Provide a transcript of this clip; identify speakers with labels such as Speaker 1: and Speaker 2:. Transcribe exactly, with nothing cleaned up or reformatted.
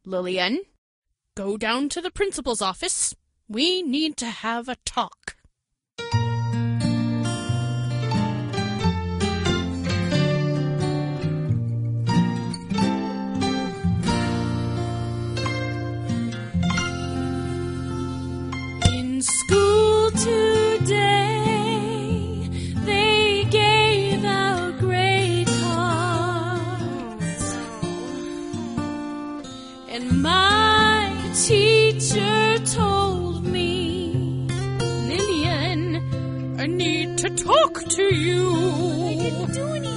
Speaker 1: Lillian, go down to the principal's office. We need to have a talk. In school today, they gave out grade cards, and my teacher told me, Lillian, I need to talk to you.